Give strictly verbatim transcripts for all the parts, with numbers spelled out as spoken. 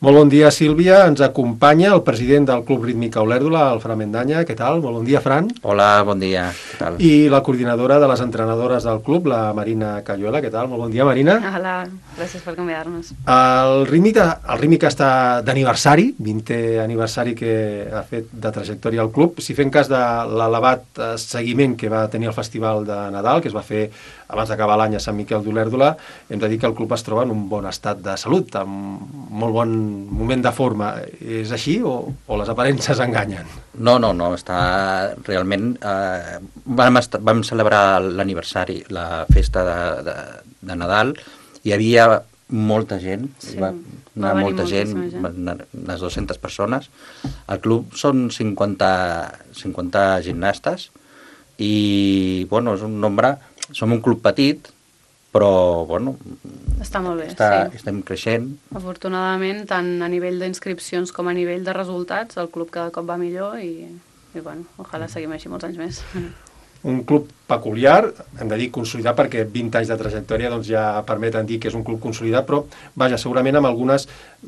Molt bon dia, Sílvia. Ens acompanya el president del Club Rítmic Olèrdola, el Fran Mendaña. Què tal? Molt bon dia, Fran. Hola, bon dia. Què tal? I la coordinadora de les entrenadores del club, la Marina Cayuela. Què tal? Molt bon dia, Marina. Hola, gràcies per convidar-nos. El Rítmic, el Rítmic està d'aniversari, vintè aniversari que ha fet de trajectòria al club. Si fem cas de l'elevat seguiment que va tenir el Festival de Nadal, que es va fer abans d'acabar l'any a Sant Miquel d'Olèrdola, hem de dir que el club es troba en un bon estat de salut, amb molt bon moment de forma. És així o, o les aparences enganyen? No, no, no, està realment... Eh, vam, estar, vam celebrar l'aniversari, la festa de, de, de Nadal, hi havia molta gent, sí, va anar va molta gent, gent. van anar unes dues-centes persones. Al club són cinquanta, cinquanta gimnastes i, bueno, és un nombre... Som un club petit, però, bueno... Està molt bé, està, sí. Estem creixent. Afortunadament, tant a nivell d'inscripcions com a nivell de resultats, el club cada cop va millor i, i bueno, ojalà seguim així molts anys més. Un club peculiar, hem de dir consolidat, perquè vint anys de trajectòria doncs, ja permeten dir que és un club consolidat, però, vaja, segurament amb algunes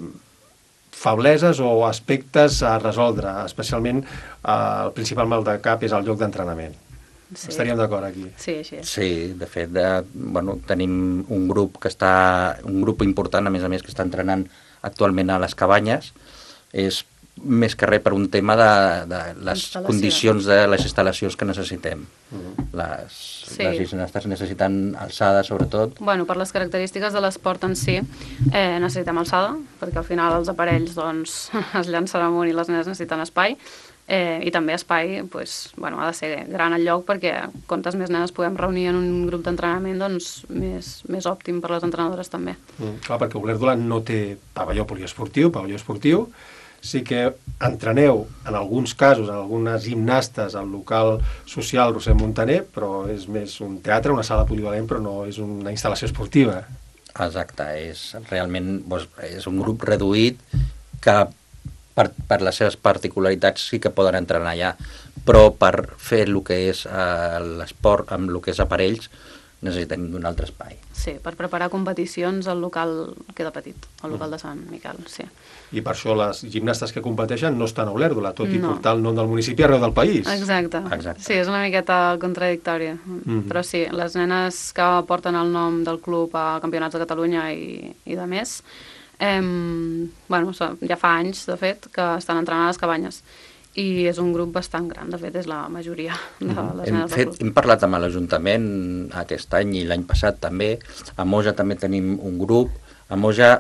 febleses o aspectes a resoldre, especialment eh, el principal mal de cap és el lloc d'entrenament. Sí. Estaríem d'acord aquí. Sí, així és. Sí, de fet, de, bueno, tenim un grup que està, un grup important, a més a més, que està entrenant actualment a les cabanyes. És més que res per un tema de, de les condicions de les instal·lacions que necessitem. Uh-huh. Les, sí. les gimnastes necessiten alçada, sobretot. Bueno, per les característiques de l'esport en si, eh, necessitem alçada, perquè al final els aparells doncs, es llancen amunt i les nenes necessiten espai. Eh, i també espai, pues, bueno, ha de ser gran el lloc perquè quantes més nenes podem reunir en un grup d'entrenament, doncs més, més òptim per les entrenadores també. Mm, clar, perquè Olèrdola no té pavelló poliesportiu, pavelló esportiu, sí que entreneu en alguns casos, en algunes gimnastes al local social Roser Montaner, però és més un teatre, una sala polivalent, però no és una instal·lació esportiva. Exacte, és realment doncs, és un grup reduït que Per, per les seves particularitats sí que poden entrenar allà, però per fer el que és eh, l'esport amb el que és aparells necessitem un altre espai. Sí, per preparar competicions el local queda petit, el local de Sant Miquel, sí. I per això les gimnastes que competeixen no estan a Olèrdola, tot i no. portar el nom del municipi arreu del país. Exacte, Exacte. Sí, és una miqueta contradictòria, mm-hmm. però sí, les nenes que porten el nom del club a campionats de Catalunya i, i de més, Eh, bueno, ja fa anys, de fet, que estan entrenant a les cabanyes i és un grup bastant gran, de fet, és la majoria de les hem, nenes fet, del club. Hem parlat amb l'Ajuntament aquest any i l'any passat també. A Moja també tenim un grup. A Moja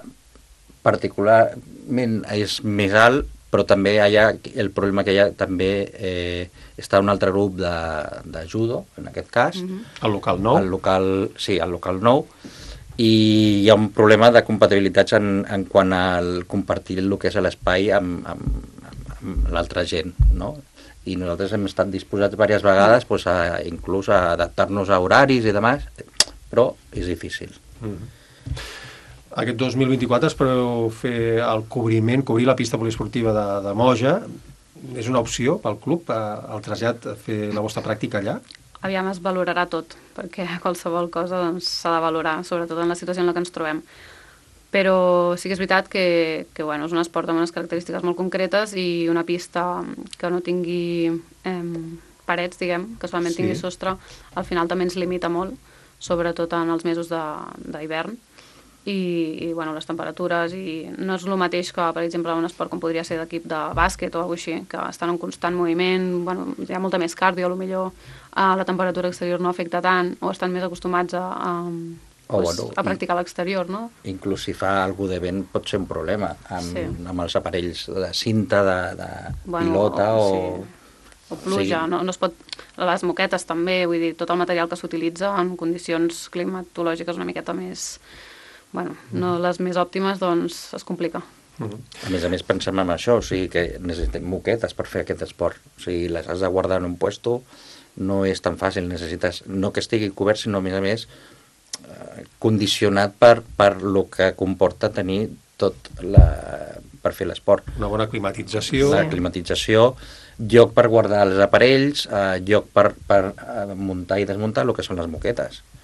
particularment és més alt, però també hi ha el problema que hi ha també eh, està un altre grup de, de judo, en aquest cas. Mm-hmm. El local nou? El local, sí, el local nou. I hi ha un problema de compatibilitats en, en quant al compartir el que és l'espai amb, amb, amb l'altra gent, no? I nosaltres hem estat disposats diverses vegades pues, a, inclús a adaptar-nos a horaris i demás, però és difícil. Mm-hmm. Aquest dos mil vint-i-quatre es preveu fer el cobriment, cobrir la pista poliesportiva de, de Moja. És una opció pel club, el trasllat, a fer la vostra pràctica allà? Aviam, es valorarà tot, perquè qualsevol cosa s'ha doncs, de valorar, sobretot en la situació en la que ens trobem. Però sí que és veritat que, que bueno, és un esport amb unes característiques molt concretes i una pista que no tingui eh, parets, diguem, que solament tingui sí. sostre, al final també ens limita molt, sobretot en els mesos d'hivern. I, i bueno, les temperatures, i no és el mateix que, per exemple, un esport com podria ser d'equip de bàsquet o alguna cosa així, que estan en constant moviment, bueno, hi ha molta més cardio, potser a la temperatura exterior no afecta tant, o estan més acostumats a, a, oh, pues, bueno, a practicar a l'exterior, no? Inclús si fa algú de vent pot ser un problema, amb, sí. amb els aparells de cinta, de, de bueno, pilota o... Sí. O pluja, sí. no, no es pot... Les moquetes també, vull dir, tot el material que s'utilitza en condicions climatològiques una miqueta més... Bueno, no les més òptimes, doncs es complica. Uh-huh. A més a més pensem en això, o sigui que necessitem moquetes per fer aquest esport. O sigui, les has de guardar en un puesto, no és tan fàcil, necessites no que estigui cobert, sinó a més a més eh, condicionat per, per lo que comporta tenir tot la, per fer l'esport. Una bona climatització. La climatització, lloc per guardar els aparells, eh, lloc per, per muntar i desmuntar el que són les moquetes.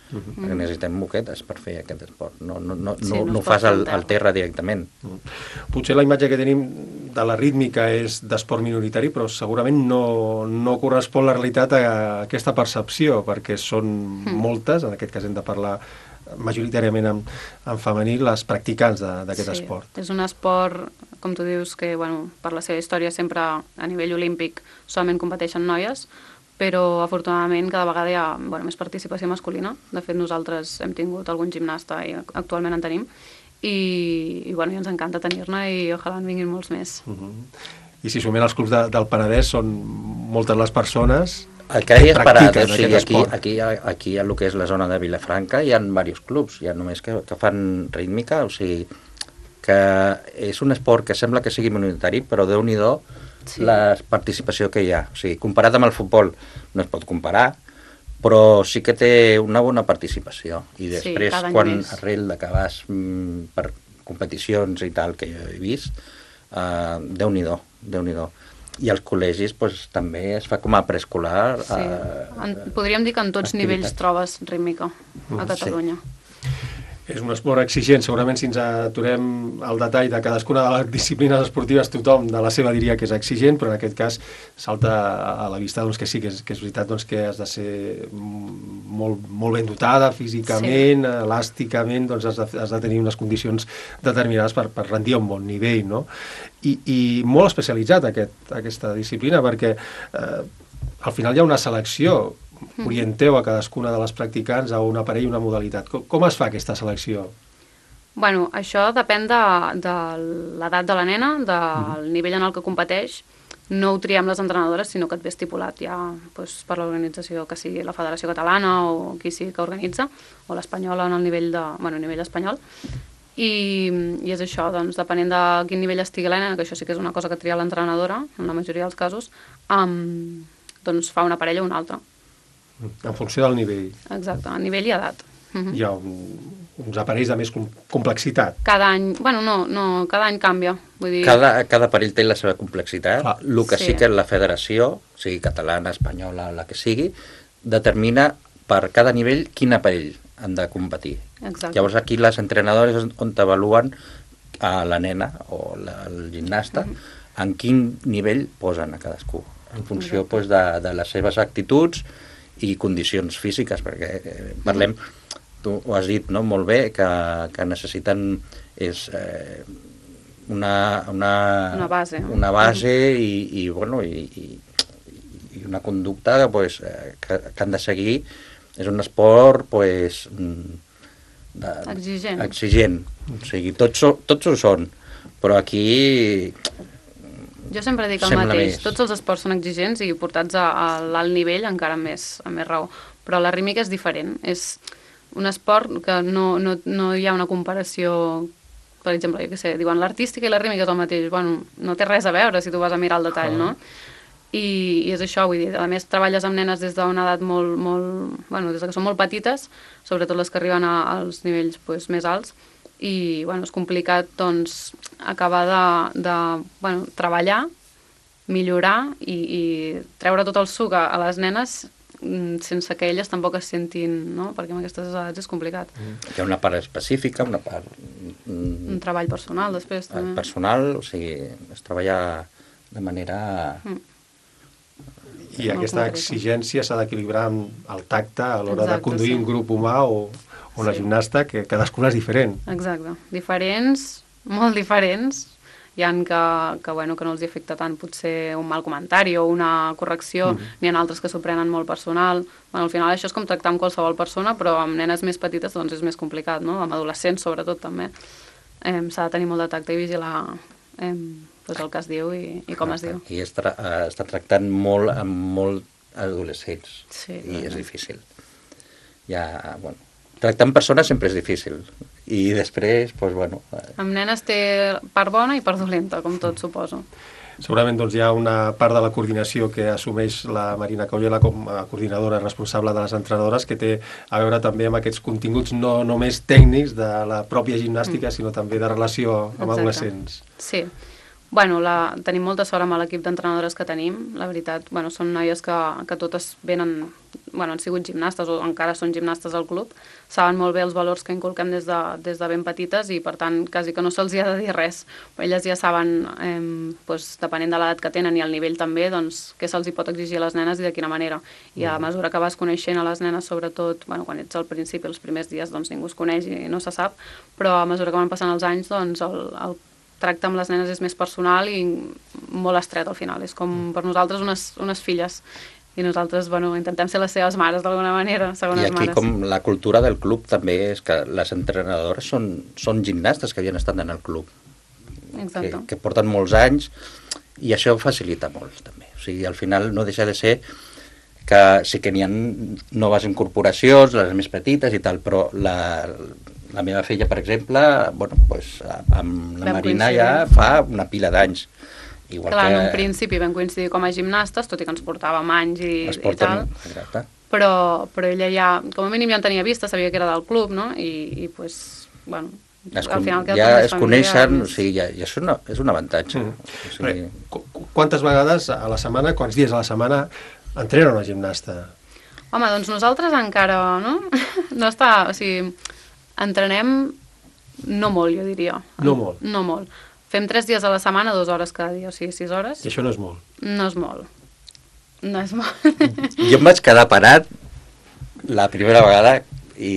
Uh -huh. Perquè necessitem moquetes per fer aquest esport. No, no, no, sí, no, no, no ho fas al, al terra directament. Uh -huh. Potser la imatge que tenim de la rítmica és d'esport minoritari, però segurament no, no correspon la realitat a aquesta percepció, perquè són mm. moltes, en aquest cas hem de parlar majoritàriament en, en femení, les practicants d'aquest sí, esport. És un esport, com tu dius, que bueno, per la seva història sempre a nivell olímpic solament competeixen noies, però afortunadament cada vegada hi ha bueno, més participació masculina. De fet, nosaltres hem tingut algun gimnasta i actualment en tenim, i, i, bueno, i ens encanta tenir-ne i ojalà en vinguin molts més. Uh -huh. I si sumem els clubs de, del Penedès, són moltes les persones el que deies parat, o sigui, aquí, aquí, aquí a el que és la zona de Vilafranca hi ha diversos clubs, hi ha només que, que fan rítmica, o sigui, que és un esport que sembla que sigui minoritari, però Déu-n'hi-do sí. la participació que hi ha. O sigui, comparat amb el futbol no es pot comparar, però sí que té una bona participació. I després, sí, quan més. arrel de que vas mm, per competicions i tal, que jo he vist, uh, Déu-n'hi-do, Déu-n'hi-do. I als col·legis pues, també es fa com a preescolar. Sí. En, podríem dir que en tots activitats. Nivells trobes rítmica a Catalunya. Sí. És un esport exigent, segurament si ens aturem al detall de cadascuna de les disciplines esportives, tothom de la seva diria que és exigent, però en aquest cas salta a la vista doncs, que sí, que és, que és veritat doncs, que has de ser molt, molt ben dotada físicament, sí. elàsticament, doncs has de, has de tenir unes condicions determinades per, per rendir a un bon nivell, no? I, i molt especialitzat aquest, aquesta disciplina, perquè eh, al final hi ha una selecció. Orienteu a cadascuna de les practicants a un aparell i una modalitat. Com, com es fa aquesta selecció? Bueno, això depèn de, de l'edat de la nena, del uh-huh. nivell en el que competeix. No ho triem les entrenadores, sinó que et ve estipulat ja doncs, per l'organització, que sigui la Federació Catalana o qui sigui que organitza, o l'espanyola en el nivell, de, bueno, nivell espanyol. I, i és això, doncs, depenent de quin nivell estigui la nena, que això sí que és una cosa que tria l'entrenadora, en la majoria dels casos, um, doncs fa un aparell o un altre. En funció del nivell. Exacte, a nivell i edat. Uh-huh. Hi ha un, uns aparells de més complexitat. Cada any, bueno, no, no cada any canvia. Vull dir... Cada, cada aparell té la seva complexitat. Clar. El que sí. sí que la federació, sigui catalana, espanyola, la que sigui, determina per cada nivell quin aparell han de competir. Exacte. Llavors aquí les entrenadores on t'avaluen a la nena o la, el gimnasta uh-huh. en quin nivell posen a cadascú, en funció pues, de, de les seves actituds i condicions físiques, perquè eh, parlem, tu ho has dit no, molt bé, que, que necessiten és, eh, una, una, una base, una base uh-huh. i, i, bueno, i, i, i una conducta pues, eh, que, que han de seguir. És un esport pues, de, exigent. exigent. O sigui, tots, tots ho són, però aquí... Jo sempre dic el mateix, més. Tots els esports són exigents i portats a, a l'alt nivell encara més, amb més raó, però la rítmica és diferent, és un esport que no, no, no hi ha una comparació, per exemple, jo què sé, diuen l'artística i la rítmica és el mateix, bueno, no té res a veure si tu vas a mirar el detall, no? I, i és això, vull dir, a més treballes amb nenes des d'una edat molt, molt, bueno, des que són molt petites, sobretot les que arriben a, als nivells pues, més alts, i bueno, és complicat doncs, acabar de, de bueno, treballar, millorar i, i treure tot el suc a, a les nenes sense que elles tampoc es sentin, no? Perquè amb aquestes edats és complicat. Hi ha una part específica, una part... Mm, un treball personal, després. També. Personal, o sigui, es treballa de manera... Mm. I aquesta exigència s'ha d'equilibrar amb el tacte a l'hora de conduir sí. un grup humà o una sí. gimnasta, que cadascuna és diferent. Exacte. Diferents, molt diferents. Hi ha que, que, bueno, que no els afecta tant potser un mal comentari o una correcció, mm. n'hi ha altres que s'ho prenen molt personal. Bueno, al final això és com tractar amb qualsevol persona, però amb nenes més petites doncs és més complicat, no? Amb adolescents sobretot també. Eh, s'ha de tenir molt de tacte i vigilar eh, pues el que es diu i, i com es diu. I es tra està tractant molt amb molt adolescents sí, i és difícil. Ja, bueno, tractar amb persones sempre és difícil i després, doncs, bueno... Amb nenes té part bona i part dolenta, com tot, suposo. Segurament doncs, hi ha una part de la coordinació que assumeix la Marina Caullela com a coordinadora responsable de les entrenadores, que té a veure també amb aquests continguts no només tècnics de la pròpia gimnàstica, mm. sinó també de relació amb Exacte. Adolescents. Sí. Bueno, la, tenim molta sort amb l'equip d'entrenadores que tenim, la veritat. Bueno, són noies que, que totes venen, bueno, han sigut gimnastes o encara són gimnastes al club, saben molt bé els valors que inculquem des de, des de ben petites i, per tant, quasi que no se'ls ha de dir res. Elles ja saben, eh, doncs, depenent de l'edat que tenen i el nivell també, doncs, què se'ls hi pot exigir a les nenes i de quina manera. I a mesura que vas coneixent a les nenes, sobretot, bueno, quan ets al principi, els primers dies, doncs ningú es coneix i no se sap, però a mesura que van passant els anys, doncs el, el tracte amb les nenes és més personal i molt estret al final. És com per nosaltres unes, unes filles. I nosaltres, bueno, intentem ser les seves mares d'alguna manera, segones mares. I aquí mares. com la cultura del club també és que les entrenadores són, són gimnastes que havien estat en el club. Exacte. Que, que porten molts anys i això facilita molt també. O sigui, al final no deixa de ser que sí que n'hi ha noves incorporacions, les més petites i tal, però la... La meva filla, per exemple, bueno, pues, amb la vam Marina coincidir. ja fa una pila d'anys. Igual Clar, que... en un principi vam coincidir com a gimnastes, tot i que ens portàvem anys i, porten, i tal, exacte. però, però ella ja, com a mínim ja en tenia vista, sabia que era del club, no? I, i pues, bueno, es, al final queda ja tot més es coneixen, familiar. o sigui, ja, ja és, una, és un avantatge. Mm. O sigui... Qu quantes vegades a la setmana, quants dies a la setmana entrena una gimnasta? Home, doncs nosaltres encara, no? No està, o sigui, entrenem no molt, jo diria. No molt? No molt. Fem tres dies a la setmana, dues hores cada dia, o sigui, sis hores. I això no és molt? No és molt. No és molt. Jo em vaig quedar parat la primera vegada i...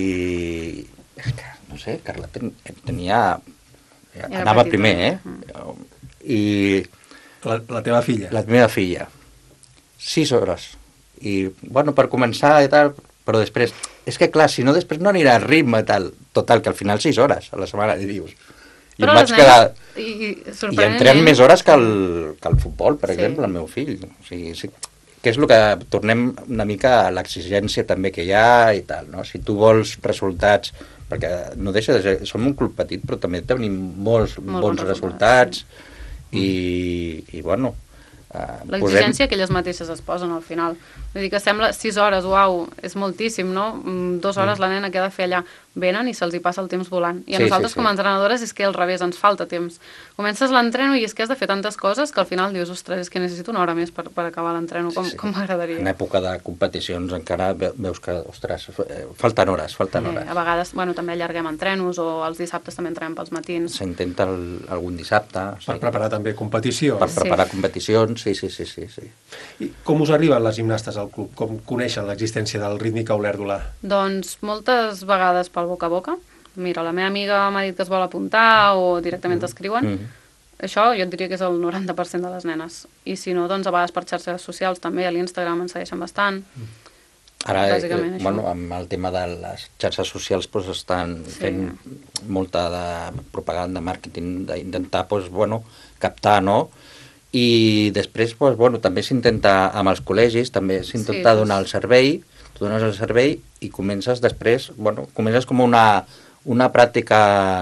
És que, no sé, Carla ten, tenia... Era anava petita. primer, eh? I... La, la teva filla? La meva filla. Sis hores. I, bueno, per començar i tal, però després... És que, clar, si no, després no anirà al ritme i tal. Total, que al final sis hores a la setmana, i dius... I però em vaig nenes, quedar... I, i, I entrem més hores que el, que el futbol, per Sí. exemple, el meu fill. O sigui, sí, que és el que tornem una mica a l'exigència també que hi ha i tal, no? Si tu vols resultats, perquè no deixa de ser... Som un club petit, però també tenim molts Molt bons, bons resultats, resultats i, i, bueno... Uh, l'exigència posem... que elles mateixes es posen al final. Vull dir que sembla sis hores, uau, és moltíssim, no? Dues hores mm. la nena que ha de fer allà. Venen i se'ls hi passa el temps volant. I a sí, nosaltres sí, sí. com a entrenadores és que al revés, ens falta temps. Comences l'entreno i és que has de fer tantes coses que al final dius, ostres, és que necessito una hora més per, per acabar l'entreno, com, sí. com m'agradaria. En època de competicions encara veus que, ostres, falten hores, falten hores. Eh, a vegades, bueno, també allarguem entrenos o els dissabtes també entrenem pels matins. S'intenta algun dissabte. Per sí. preparar també competicions. Per preparar Sí. competicions, sí, sí, sí, sí, sí. I com us arriben les gimnastes al club? Com coneixen l'existència del Rítmica Olèrdola? Doncs moltes vegades pel boca a boca. Mira, la meva amiga m'ha dit que es vol apuntar o directament t'escriuen. Mm. Això jo et diria que és el noranta per cent de les nenes. I si no, doncs a vegades per xarxes socials també, a l'Instagram ens segueixen bastant. Ara, Bàsicament eh, això. bueno, amb el tema de les xarxes socials doncs, estan Sí. fent molta de propaganda, màrqueting, d'intentar doncs, bueno, captar, no? I després doncs, bueno, també s'intenta amb els col·legis, també s'intenta Sí, donar el servei, tu dones el servei i comences després, bueno, comences com una, una pràctica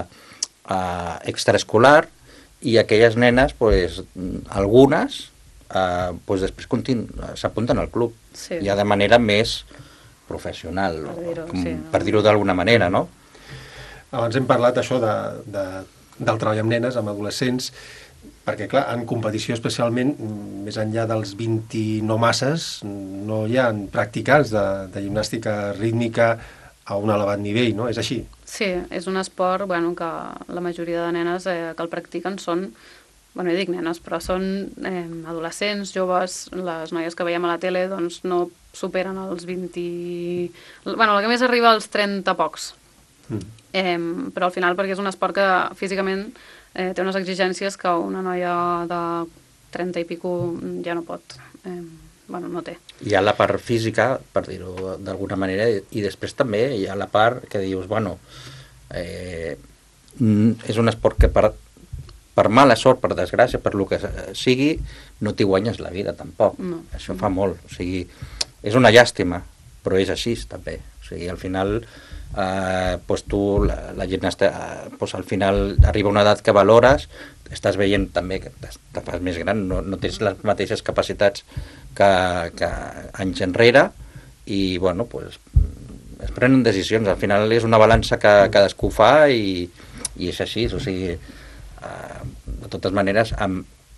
uh, extraescolar i aquelles nenes, pues, algunes, uh, pues, després s'apunten al club, Sí. ja de manera més professional, Per dir-ho, com, sí. per dir-ho d'alguna manera, no? Abans hem parlat això de, de, del treball amb nenes, amb adolescents, perquè, clar, en competició especialment, més enllà dels vint no masses, no hi ha practicants de, de gimnàstica rítmica a un elevat nivell, no? És així? Sí, és un esport bueno, que la majoria de nenes eh, que el practiquen són, bueno, jo dic nenes, però són eh, adolescents, joves, les noies que veiem a la tele doncs no superen els vint... Bueno, la que més arriba als trenta pocs. Mm. Eh, però al final perquè és un esport que físicament eh, té unes exigències que una noia de trenta i pico ja no pot... Eh, bueno, no té. Hi ha la part física, per dir-ho d'alguna manera, i després també hi ha la part que dius, bueno, eh, és un esport que per, per mala sort, per desgràcia, per lo que sigui, no t'hi guanyes la vida tampoc. No. Això fa molt. O sigui, és una llàstima, però és així també. O sigui, al final, eh, pues tu, la, la gimnasta, eh, pues al final arriba una edat que valores, estàs veient també que te fas més gran, no, no tens les mateixes capacitats que, que anys enrere i, bueno, pues, es prenen decisions. Al final és una balança que cadascú fa i, i és així. O sigui, uh, de totes maneres, amb,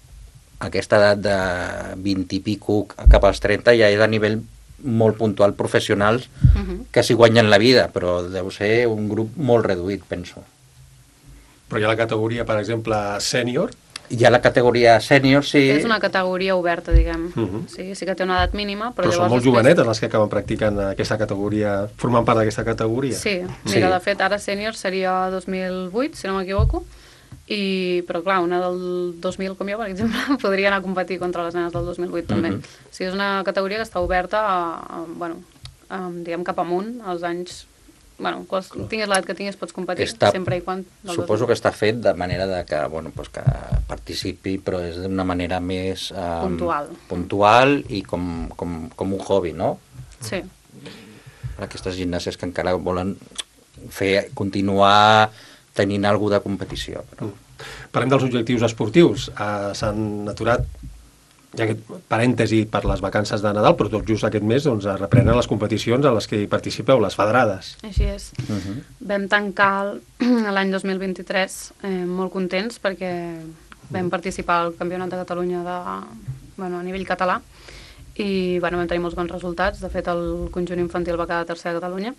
aquesta edat de vint i pico cap als trenta ja és a nivell molt puntual professionals uh-huh. que s'hi guanyen la vida, però deu ser un grup molt reduït, penso. Però hi ha la categoria, per exemple, sènior. Hi ha la categoria sènior, sí. És una categoria oberta, diguem. Uh-huh. Sí, sí que té una edat mínima, però, però llavors... són molt després... jovenetes les que acaben practicant aquesta categoria, formant part d'aquesta categoria. Sí, sí. mira, de fet, ara sènior seria dos mil vuit, si no m'equivoco, i, però clar, una del dos mil, com jo, per exemple, podria anar a competir contra les nenes del dos mil vuit també. Uh-huh. O sigui, és una categoria que està oberta a, a, bueno, a, diguem cap amunt, als anys... Bueno, quals, tingues l'edat que tingues pots competir, està, sempre i quan... Suposo que està fet de manera de que, bueno, pues que participi, però és d'una manera més... Um, puntual. Puntual i com, com, com un hobby, no? Sí. Aquestes gimnàsies que encara volen fer, continuar tenint alguna de competició. Però... Mm. Parlem dels objectius esportius. Uh, S'han aturat, hi ha aquest parèntesi per les vacances de Nadal, però tot just aquest mes doncs, es reprenen les competicions a les que hi participeu, les federades. Així és. Uh-huh. Vam tancar l'any dos mil vint-i-tres eh, molt contents perquè vam participar al Campionat de Catalunya de, bueno, a nivell català i bueno, vam tenir molts bons resultats. De fet, el conjunt infantil va quedar tercer a Catalunya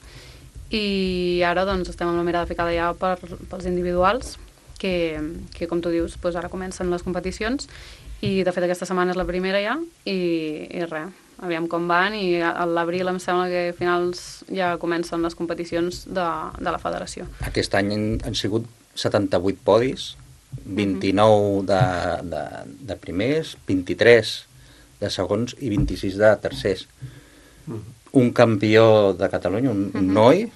i ara doncs, estem amb la mirada ficada ja per, pels individuals que, que com tu dius, doncs ara comencen les competicions i de fet aquesta setmana és la primera ja i, i res, aviam com van i a l'abril em sembla que a finals ja comencen les competicions de, de la federació. Aquest any han, han sigut setanta-vuit podis, vint-i-nou de, de, de primers, vint-i-tres de segons i vint-i-sis de tercers. Un campió de Catalunya, un, un noi,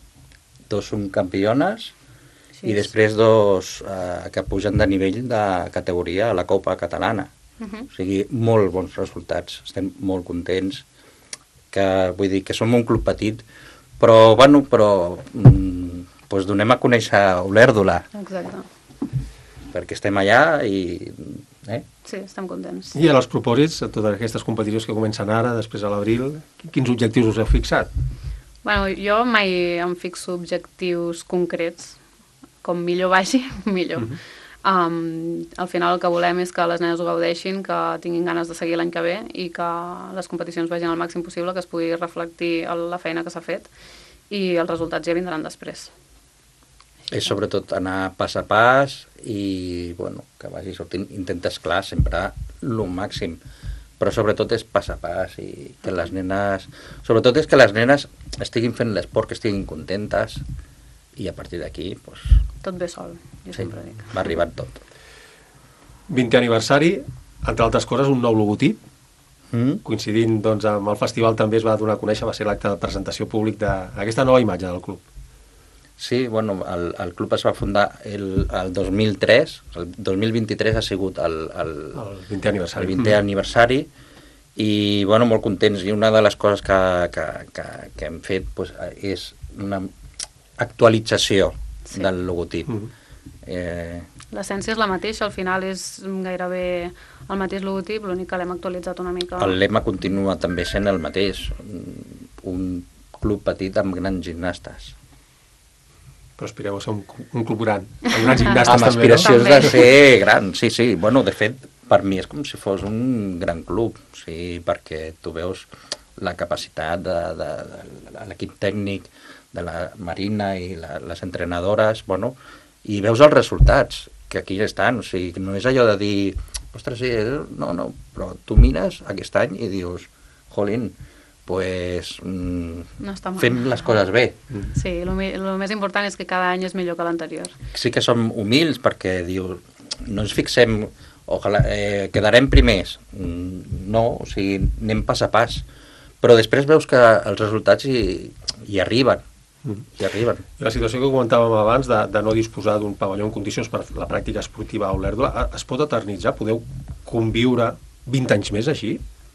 dos subcampiones i després dos eh, que pugen de nivell de categoria a la Copa Catalana. Uh-huh. O sigui, molt bons resultats. Estem molt contents. Que, vull dir que som un club petit, però, bueno, però mm, doncs donem a conèixer Olèrdola. Exacte. Perquè estem allà i... Eh? Sí, estem contents. I ara els propòsits, a totes aquestes competicions que comencen ara, després a l'abril, quins objectius us heu fixat? Bueno, jo mai em fixo objectius concrets, com millor vagi, millor. Uh-huh. um, al final el que volem és que les nenes ho gaudeixin, que tinguin ganes de seguir l'any que ve i que les competicions vagin al màxim possible, que es pugui reflectir la feina que s'ha fet i els resultats ja vindran després. És sobretot anar pas a pas i bueno, que vagi sortint, intentes clar sempre el màxim, però sobretot és pas a pas i que les nenes, sobretot és que les nenes estiguin fent l'esport, que estiguin contentes i a partir d'aquí pues, tot ve sol, jo sí, sempre dic. va arribant tot. vintè aniversari, entre altres coses, un nou logotip, mm? coincidint doncs, amb el festival també es va donar a conèixer, va ser l'acte de presentació públic d'aquesta nova imatge del club. Sí, bueno, el, el club es va fundar el, el dos mil tres, el dos mil vint-i-tres ha sigut el, el, el vintè aniversari, el vintè aniversari i bueno, molt contents, i una de les coses que, que, que, que hem fet pues, és una actualització sí. del logotip. Mm-hmm. eh... L'essència és la mateixa, al final és gairebé el mateix logotip, l'únic que l'hem actualitzat una mica. El lema continua també sent el mateix, un club petit amb grans gimnastes. Però aspireu a ser un, un club gran, amb grans gimnastes amb també, aspiracions no? de ser gran, sí, sí. Bueno, de fet, per mi és com si fos un gran club, sí, perquè tu veus la capacitat de, de, de l'equip tècnic, de la Marina i la, les entrenadores, bueno, i veus els resultats, que aquí estan, o sigui, no és allò de dir, ostres, sí, no, no, però tu mires aquest any i dius, jolín, pues, mm, no està mal. Fem les coses bé. Sí, el més important és que cada any és millor que l'anterior. Sí que som humils perquè dius, no ens fixem, ojalà, eh, quedarem primers, no, o sigui, anem pas a pas, però després veus que els resultats hi, hi arriben. I arriben. I la situació que comentàvem abans de, de no disposar d'un pavelló en condicions per la pràctica esportiva a Olèrdola, es pot eternitzar? Podeu conviure vint anys més així?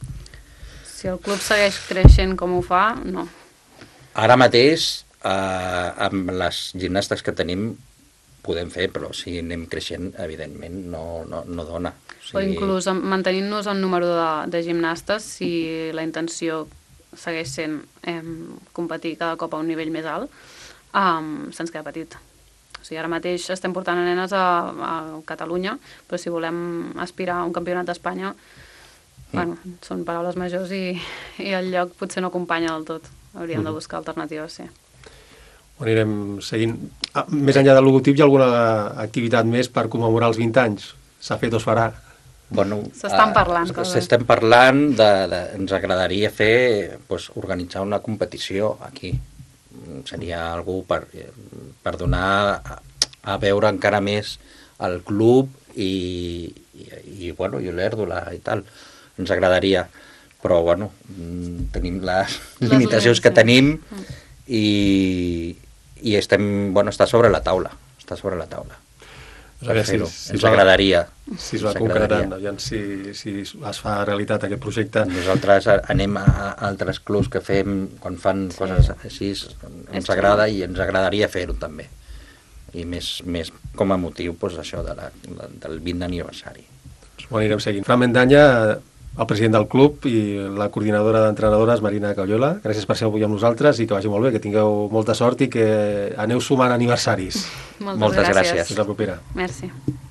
Si el club segueix creixent com ho fa, no. Ara mateix, eh, amb les gimnastes que tenim, podem fer, però si anem creixent, evidentment, no, no, no dona. O, sigui... o inclús mantenint-nos el número de, de gimnastes, si la intenció segueix sent eh, competir cada cop a un nivell més alt, um, se'ns queda petit. O O sigui, ara mateix estem portant a nenes a, a Catalunya, però si volem aspirar a un campionat d'Espanya, mm. bueno, són paraules majors i, i el lloc potser no acompanya del tot. Hauríem mm. de buscar alternatives, sí. Ho anirem seguint. Ah, més enllà del logotip, hi ha alguna activitat més per commemorar els vint anys? S'ha fet o es farà? Bueno, s'estan parlant. Uh, s'estem parlant, de, de, ens agradaria fer, pues, organitzar una competició aquí. Seria algú per, per donar a, a veure encara més el club i, i, i, bueno, i l'Èrdola i tal. Ens agradaria, però bueno, tenim les, les limitacions que tenim i, i estem, bueno, està sobre la taula, està sobre la taula. A veure, si, si ens agradaria. Si es va concretant, aviam si, si es fa realitat aquest projecte. Nosaltres anem a altres clubs que fem, quan fan sí. coses així, ens agrada i ens agradaria fer-ho també. I més, més com a motiu, doncs, això de la, del vint aniversari. Ho anirem seguint. Fran Mendanya, el president del club i la coordinadora d'entrenadores, Marina Caullola, gràcies per ser avui amb nosaltres i que vagi molt bé, que tingueu molta sort i que aneu sumant aniversaris. Moltes, Moltes gràcies. gràcies. Fins la propera. Merci.